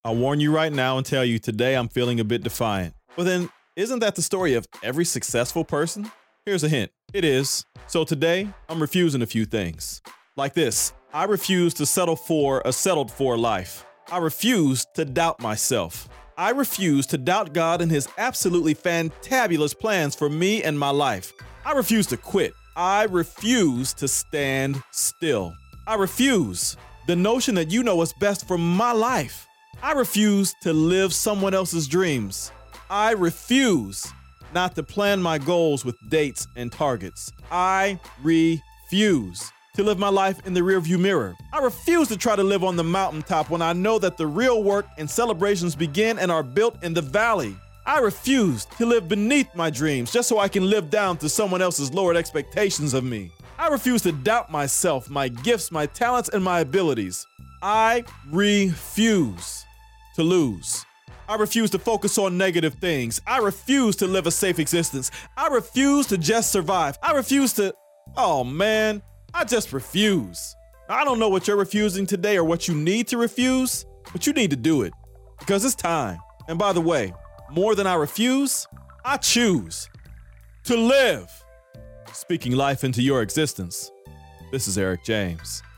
I'll warn you right now and tell you today I'm feeling a bit defiant. Well then, isn't that the story of every successful person? Here's a hint. It is. So today, I'm refusing a few things. Like this, I refuse to settle for a settled for life. I refuse to doubt myself. I refuse to doubt God and his absolutely fantabulous plans for me and my life. I refuse to quit. I refuse to stand still. I refuse the notion that you know what's best for my life. I refuse to live someone else's dreams. I refuse not to plan my goals with dates and targets. I refuse to live my life in the rearview mirror. I refuse to try to live on the mountaintop when I know that the real work and celebrations begin and are built in the valley. I refuse to live beneath my dreams just so I can live down to someone else's lowered expectations of me. I refuse to doubt myself, my gifts, my talents, and my abilities. I refuse to lose. I refuse to focus on negative things. I refuse to live a safe existence. I refuse to just survive. I refuse to, oh man, I just refuse. I don't know what you're refusing today or what you need to refuse, but you need to do it because it's time. And by the way, more than I refuse, I choose to live. Speaking life into your existence, this is Eric James.